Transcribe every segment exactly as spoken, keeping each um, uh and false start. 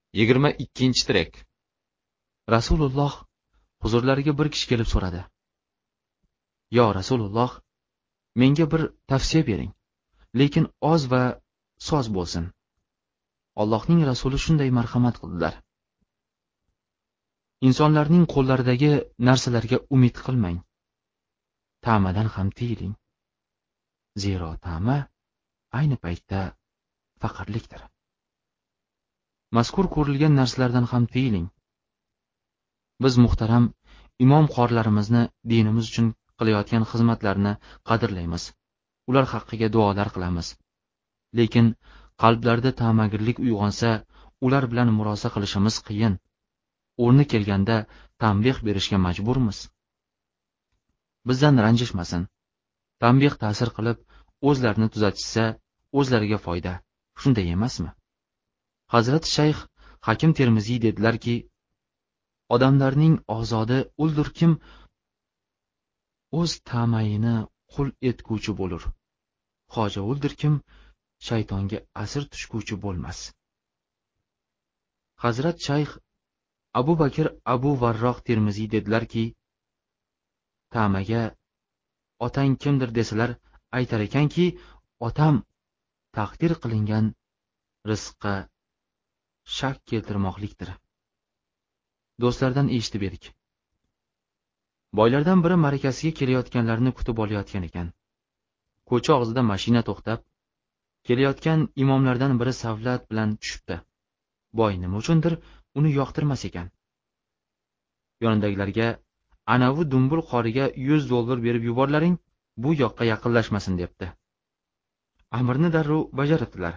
yigirma ikkinchi tirek. Rasululloh huzurlariga bir kishi kelib so'radi: "Yo Rasululloh, menga bir tavsiya bering, lekin oz va soz bo'lsin." Allohning rasuli shunday marhamat qildilar: "Insonlarning qo'llaridagi narsalarga umid qilmang. Ta'madan ham tiyiling. Zero ta'ma ayni paytda faqirlikdir. Mazkur ko'rilgan narsalardan ham tiyiling. Biz muhtaram imom qorlarimizni dinimiz uchun qilayotgan xizmatlarini qadrlaymiz. Ular haqqiga duolar qilamiz. Lekin qalblarida ta'magirlik uyg'onsa, ular bilan murosa qilishimiz qiyin. O'rni kelganda tanbeh berishga majburmiz. Bizdan ranjishmasin. Tanbeh ta'sir qilib, o'zlarini tuzatishsa, o'zlariga foyda. Shunday emasmi?" Hazrat Shayx Hakim Termiziy dedilarki: "Odamlarning ozodi uldir kim o'z tamayini qul etguvchi bo'lur. Hoja uldir kim shaytonga asir tushguvchi bo'lmas." Hazrat Shayx Abu Bakr Abu Varroq Termiziy dedilarki: "Tamaga otang kimdir desalar, aytar ekanki, otam taqdir qilingan rizqqa shak keltirmoqlikdir." Do'stlardan eshitib edik. Boylardan biri ma'rakasiga kelayotganlarni kutib olayotgan ekan. Ko'cha og'zida mashina to'xtab, kelayotgan imomlardan biri savlat bilan tushibdi. Boy nima uchundir uni yoqtirmas ekan. Yonidagilarga: "Anavi dumbul qoriga yuz dollar berib yuborlaring, bu yoqqa yaqinlashmasin", debdi. Amrni darrov bajaribdilar.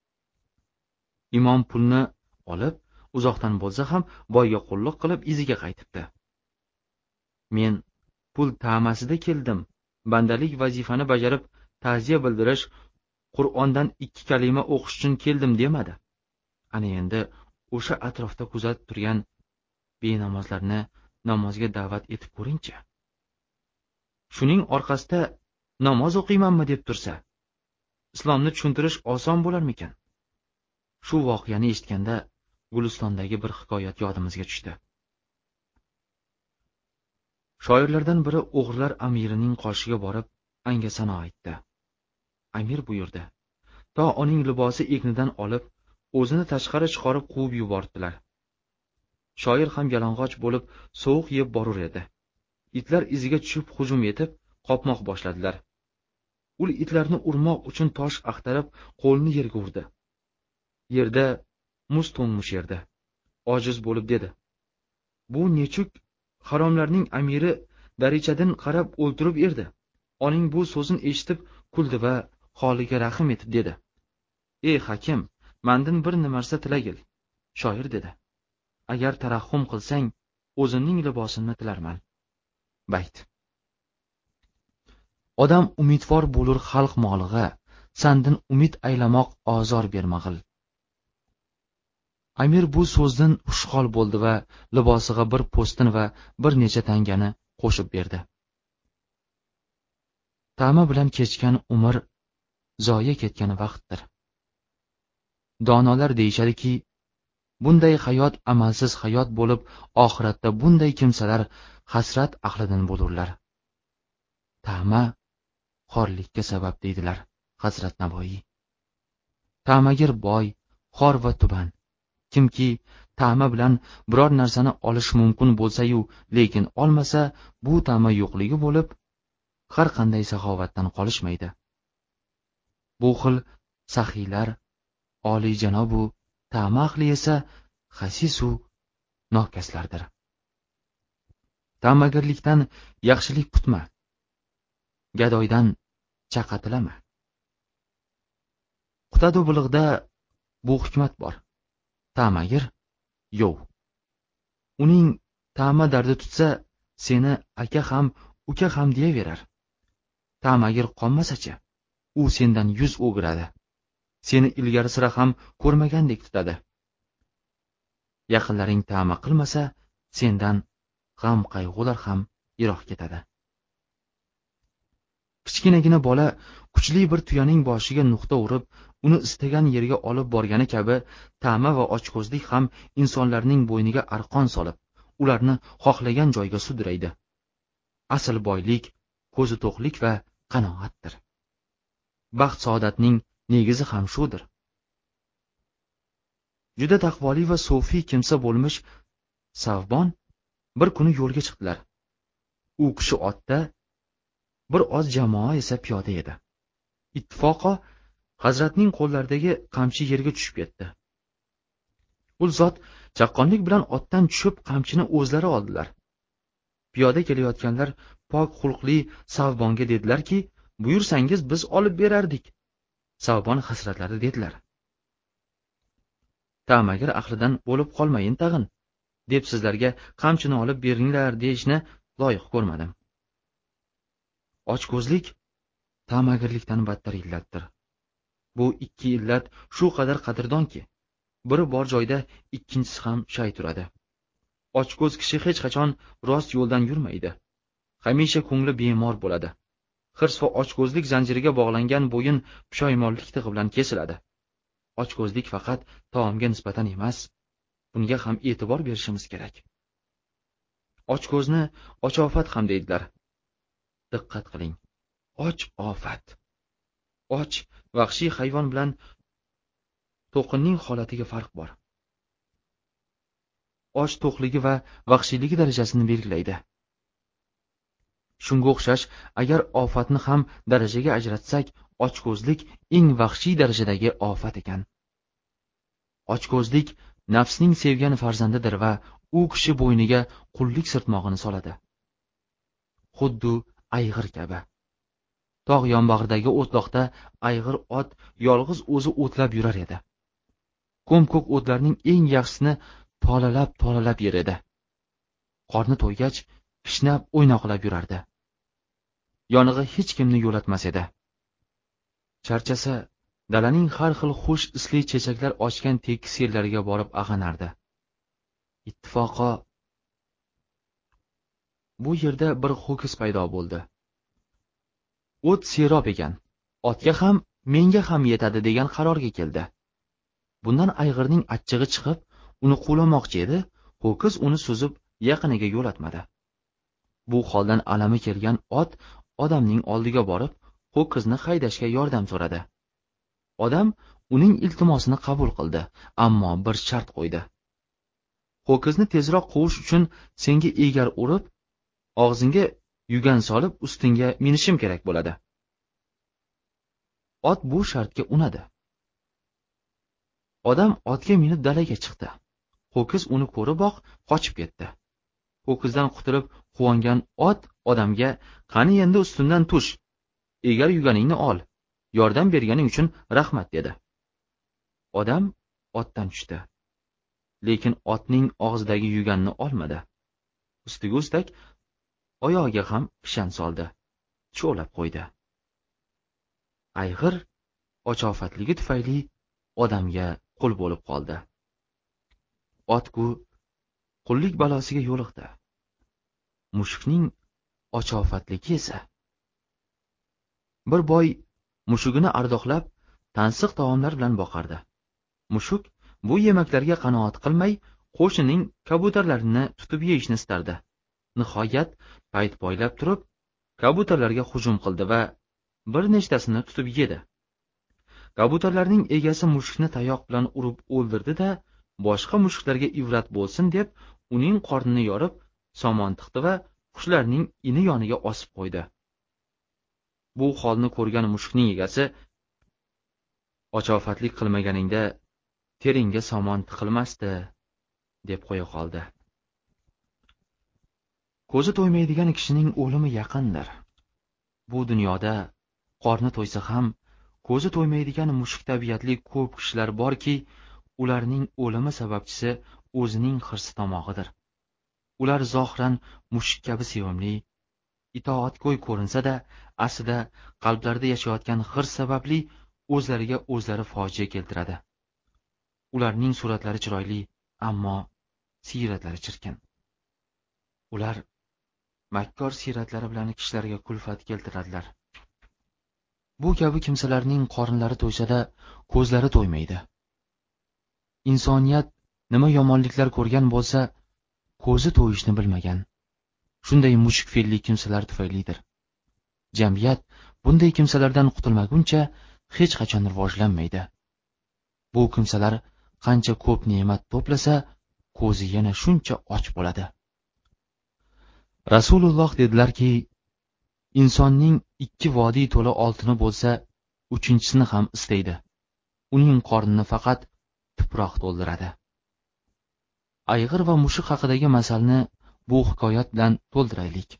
Imom pulni olib, uzoqdan bo'lsa ham boyga qulluq qilib iziga qaytibdi. "Men pul ta'masida keldim. Bandalik vazifani bajarib, ta'ziya bildirish, Qur'ondan ikki kalima o'qish uchun keldim", demadi. Ana endi o'sha atrofda kuzatib turgan benamozlarni namozga da'vat etib ko'ringchi. Shuning orqasida namoz o'qiymanmi deb tursa, islomni tushuntirish oson bo'larmikan? Shu voqeani eshitganda Gulistondagi bir hikoyat yodimizga tushdi. Shoirlardan biri o'g'rilar amirining qoshiga borib angasano aytdi. Amir buyurdi: "To uning libosi egnidan olib, o'zini tashqari chiqarib quvib yubordilar." Shoir ham yalang'och bo'lib sovuq yeb borur edi. Itlar iziga tushib hujum etib, qopmoq boshladilar. U itlarni urmoq uchun tosh axtarib, qo'lni yerga urdi. Yerda muz to'ngmush yerda. Ojiz bo'lib dedi: "Bu nechuk haromlarning amiri darichadan qarab o'ltirib erdi." Oning bu so'zini eshitib kuldi va holiga rahim etib dedi: "Ey hakim, mandan bir narsa tilagil." Shoir dedi: "Agar tarahhum qilsang, o'zimning libosimni tilarman." Bayt. Odam umidvor bo'lur xalq molig'a, sandin umid aylamoq ozor bermag'il. Amir bu so'zdan xushhol bo'ldi va libosiga bir po'stin va bir necha tangani qo'shib berdi. Ta'ma bilan kechgan umr zoya ketgan vaqtdir. Donolar deyishadiki, bunday hayot amalsiz hayot bo'lib, oxiratda bunday kimsalar hasrat ahlidan bo'lurlar. Ta'ma xorlikka sabab deydilar Hazrat Navoiy. Ta'magir boy, xor va tuban. Kimki ta'ma bilan biror narsani olish mumkin bo'lsa-yu, lekin olmasa, bu ta'ma yo'qligi bo'lib, har qanday saxovatdan qolishmaydi. Bu xil saxiylar oliyjanobu ta'ma ahli esa xasisu nokaslardir. Ta'magirlikdan yaxshilik kutma. Gadoydan chaqatilama. Qutadu bilig'da bu hikmat bor. Ta'magir yo'q. Uning ta'ma dardi tutsa, seni aka ham, uka ham deyaverar. Ta'magir qolmasa-chi, u sendan yuz o'giradi. Seni ilgari sira ham ko'rmagandek tutadi. Yaqinlaring ta'ma qilmasa, sendan g'am qayg'ular ham yiroq ketadi. Kichkinagina bola kuchli bir tuyaning boshiga nuqta urib, uni istagan yerga olib borgani kabi ta'ma va ochko'zlik ham insonlarning bo'yniga arqon solib, ularni xohlagan joyga sudraydi. Asl boylik, ko'zi to'qlik va qanoatdir. Baxt saodatning negizi ham shudir. Juda taqvoli va so'fiy kimsa bo'lmish Savbon bir kuni yo'lga chiqdilar. U kishi otda, bir oz jamoa esa piyoda edi. Ittifoqo Hazratning qo'llaridagi qamchi yerga tushib ketdi. U zot chaqqonlik bilan otdan tushib qamchini o'zlari oldilar. Piyoda kelayotganlar pok xulqli Savbonga dedilar-ki, buyursangiz biz olib berardik. Savbon hasratlari dedilar. Ta'magir ahlidan bo'lib qolmayin tag'in, deb sizlarga qamchini olib beringlar deyishni loyiq ko'rmadim. Ochko'zlik ta'magirlikdan battar illatdir. Bu ikki illat shu qadar qadrdonki, biri bor joyda ikkinchisi ham shay turadi. Ochko'z kishi hech qachon rost yo'ldan yurmaydi. Hamisha ko'ngli bemor bo'ladi. Hirs va ochko'zlik zanjiriga bog'langan bo'yin pushaymonlik tig'i bilan kesiladi. Ochko'zlik faqat taomga nisbatan emas, bunga ham e'tibor berishimiz kerak. Ochko'zni ochofat ham deydilar. Diqqat qiling. Och ofat. Och vahshiy hayvon bilan to'qinning holatiga farq bor. Och to'qligi va vahshiyligi darajasini belgilaydi. Shunga o'xshash, agar ofatni ham darajaga ajratsak, ochko'zlik eng vahshiy darajadagi ofat ekan. Ochko'zlik nafsning sevgan farzandidir va u kishi bo'yniga qullik sirtmog'ini soladi. Xuddi ayg'ir kabi. Tog' yonbag'ridagi o'tloqda ayg'ir ot yolg'iz o'zi o'tlab yurar edi. Ko'm-ko'k o'tlarning eng yaxshisini tolalab-tolalab yer edi. Qorni to'ygach, kishnab o'ynoqlab yurardi. Yonig'i hech kimni yo'latmas edi. Charchasa, dalaning har xil xush isli chechaklar ochgan tekis yerlariga borib ag'anardi. Ittifoqo bu yerda bir ho'kiz paydo bo'ldi. O't serob ekan, otga ham, menga ham yetadi degan qarorga keldi. Bundan ayg'irning achchig'i chiqib, uni quvlamoqchi edi, ho'kiz uni suzib yaqiniga yo'latmadi. Bu holdan alami kelgan ot odamning oldiga borib, ho'kizni haydashga yordam so'radi. Odam uning iltimosini qabul qildi, ammo bir shart qo'ydi. Ho'kizni tezroq quvish uchun senga egar urib, og'zingga yugan solib ustingga minishim kerak bo'ladi. Ot bu shartga unadi. Odam otga minib dalaga chiqdi. Ho'kiz uni ko'riboq qochib ketdi. Ho'kizdan qutulib quvongan ot odamga qani endi ustimdan tush, egar yuganingni ol, yordam berganing uchun rahmat dedi. Odam otdan tushdi. Lekin otning og'zidagi yuganni olmadi. Ustiga ustak oyog'iga ham kishan soldi, cho'lab qo'ydi. Ayg'ir ochofatligi tufayli odamga qul bo'lib qoldi. Otku qullik balosiga yo'liqdi. Mushukning ochofatligi esa. Bir boy mushugini ardoqlab, tansiq taomlar bilan boqardi. Mushuk bu yemaklarga qanoat qilmay, qo'shnining kabutarlarini tutib yeyishni istardi. Nihoyat payt poylab turib, kabutarlarga hujum qildi va bir nechtasini tutib yedi. Kabutarlarning egasi mushukni tayoq bilan urib o'ldirdi-da, boshqa mushuklarga ibrat bo'lsin deb, uning qornini yorib, somon tiqdi va qushlarning ini yoniga osib qo'ydi. Bu holni ko'rgan mushukning egasi, ochofatlik qilmaganingda teringga somon tiqilmasdi, deb qo'ya qoldi. Ko'zi to'ymaydigan kishining o'limi yaqindir. Bu dunyoda qorni to'ysa ham ko'zi to'ymaydigan mushuk tabiatli ko'p kishilar borki, ularning o'limi sababchisi o'zining hirsi tomog'idir. Ular zohiran mushuk kabi sevimli, itoatgo'y ko'rinsa-da, aslida qalblarida yashayotgan hirs sababli o'zlariga o'zlari fojia keltiradi. Ularning suratlari chiroyli, ammo siyratlari chirkin. Ular makkor siyratlari bilan kishilarga kulfat keltiradilar. Bu kabi kimsalarning qornlari to'ysada ko'zlari to'ymaydi. Insoniyat nima yomonliklar ko'rgan bo'lsa, ko'zi to'yishni bilmagan. Shunday mushuk fe'lli kimsalar tufaylidir. Jamiyat bunday kimsalardan qutulmaguncha hech qachon rivojlanmaydi. Bu kimsalar qancha ko'p ne'mat to'plasa, ko'zi yana shuncha och bo'ladi. Rasululloh dedilarki, insonning ikki vodiy to'la oltini bo'lsa, uchinchisini ham istaydi. Uning qornini faqat tuproq to'ldiradi. Ayg'ir va mushuk haqidagi masalni bu hikoyat bilan to'ldiraylik.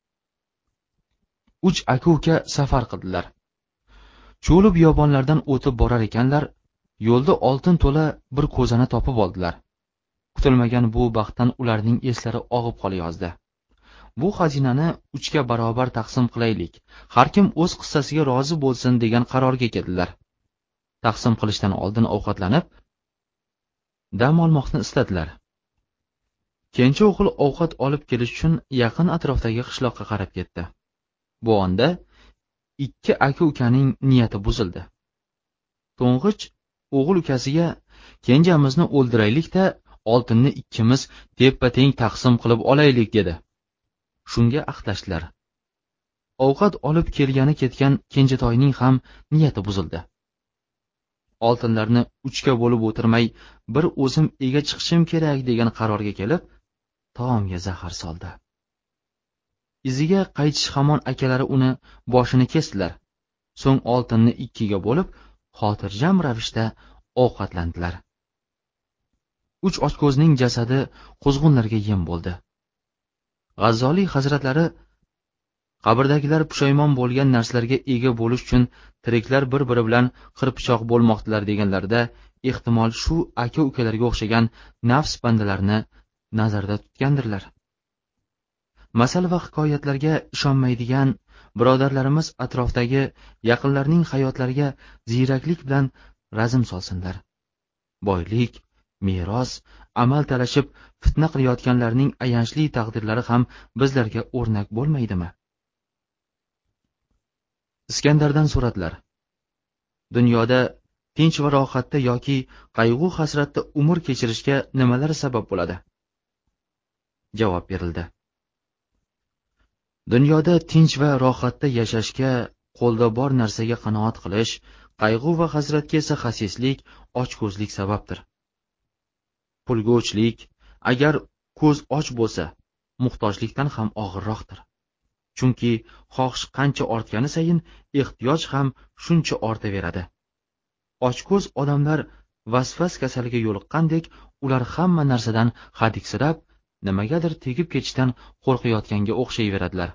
Uch aka-uka safar qildilar. Cho'li biyobonlardan o'tib borar ekanlar, yo'lda oltin to'la bir ko'zani topib oldilar. Kutilmagan bu baxtdan ularning eslari og'ib qolayozdi. Bu xazinani uchga barobar taqsim qilaylik. Har kim o'z qissasiga rozi bo'lsin degan qarorga keldilar. Taqsim qilishdan oldin ovqatlanib, dam olmoqni istadilar. Kenja o'g'il ovqat olib kelish uchun yaqin atrofdagi qishloqqa qarab ketdi. Bu onda ikki aka-ukaning niyati buzildi. To'ng'ich o'g'il ukasiga kenjamizni o'ldiraylik-da, oltinni ikkimiz teppa-teng taqsim qilib olaylik dedi. Shunga ahdlashdilar. Ovqat olib kelgani ketgan kenjatoyning ham niyati buzildi. Oltinlarni uchga bo'lib o'tirmay, bir o'zim ega chiqishim kerak degan qarorga kelib, taomga zahar soldi. Iziga qaytish hamon akalari uni boshini kesdilar. So'ng oltinni ikkiga bo'lib, xotirjam ravishda ovqatlandilar. Uch ochko'zning jasadi quzg'unlarga yem bo'ldi. G'azzoliy hazratlari qabrdagilar pushaymon bo'lgan narsalarga ega bo'lish uchun tiriklar bir-biri bilan qirpichoq bo'lmoqdilar deganlarda, ehtimol shu aka-ukalarga o'xshagan nafs bandalarni nazarda tutgandirlar. Masal va hikoyatlarga ishonmaydigan birodarlarimiz atrofdagi yaqinlarning hayotlariga ziyraklik bilan razm solsinlar. Boylik, meros, amal talashib fitna qilayotganlarning ayanchli taqdirlari ham bizlarga o'rnak bo'lmaydimi? Iskandardan suratlar. Dunyoda tinch va rohatda yoki qayg'u hasratda umr kechirishga nimalar sabab bo'ladi? Javob berildi. Dunyoda tinch va rohatda yashashga, qo'lda bor narsaga qanoat qilish, qayg'u va hasratga esa xasislik, ochko'zlik sababdir. Pulga o'chlik, agar ko'z och bo'lsa, muhtojlikdan ham og'irroqdir. Chunki xohish qancha ortgani sayin ehtiyoj ham shuncha ortaveradi. Ochko'z odamlar vasvas kasaliga yo'liqqandek, ular hamma narsadan hadiksirab, nimagadir tegib ketishdan qo'rqayotganga o'xshayveradilar.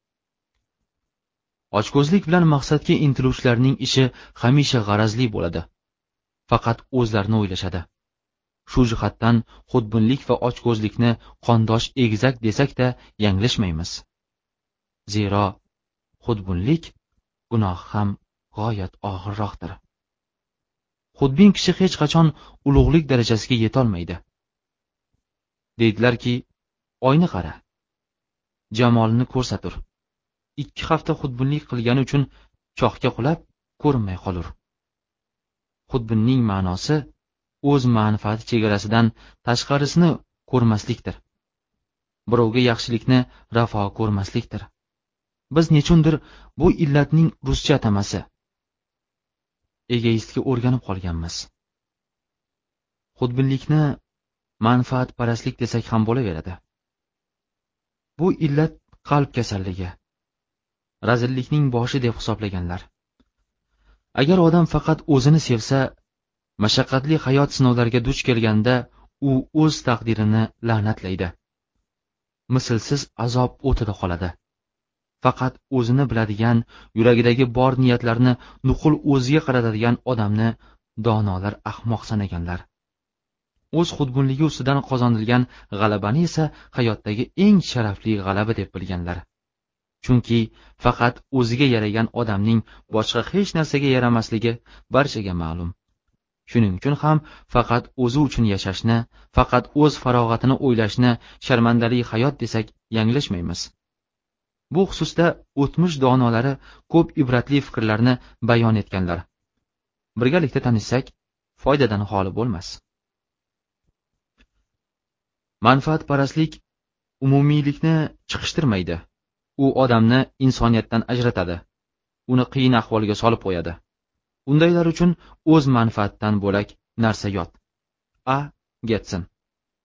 Ochko'zlik bilan maqsadga intiluvchilarning ishi hamisha g'arazli bo'ladi. Faqat o'zlarini o'ylashadi. Shu jihatdan xudbinlik va ochko'zlikni qondosh egizak desak-da yanglishmaymiz. Zero xudbinlik gunoh ham g'oyat og'irroqdir. Xudbin kishi hech qachon ulug'lik darajasiga yetolmaydi. Deydilarki, oyni qara, jamolini ko'rsatur. Ikki hafta xudbinlik qilgani uchun chohga qulab ko'rinmay qolur. Xudbinning ma'nosi o'z manfaati chegarasidan tashqarisini ko'rmaslikdir. Birovga yaxshilikni rafo ko'rmaslikdir. Biz nechundir bu illatning ruscha atamasi egoistga o'rganib qolganmiz. Xudbinlikni manfaatparastlik desak ham bo'laveradi. Bu illat qalb kasalligi, razillikning boshi deb hisoblaganlar. Agar odam faqat o'zini sevsa, mashaqqatli hayot sinovlariga duch kelganda u o'z taqdirini la'natlaydi. Mislsiz azob o'tida qoladi. Faqat o'zini biladigan, yuragidagi bor niyatlarni nuqul o'ziga qaratadigan odamni donolar ahmoq sanaganlar. O'z xudbinligi ustidan qozonilgan g'alabani esa hayotdagi eng sharafli g'alaba deb bilganlar. Chunki faqat o'ziga yaragan odamning boshqa hech narsaga yaramasligi barchaga ma'lum. Shuning uchun ham faqat o'zi uchun yashashni, faqat o'z farog'atini o'ylashni sharmandali hayot desak yanglishmaymiz. Bu xususda o'tmish donolari ko'p ibratli fikrlarni bayon etganlar. Birgalikda tanishsak, foydadan xoli bo'lmas. Manfaatparastlik umumiylikni chiqishtirmaydi. U odamni insoniyatdan ajratadi. Uni qiyin ahvolga solib qo'yadi. Undaylar uchun o'z manfaatdan bo'lak narsa yot. A. Getson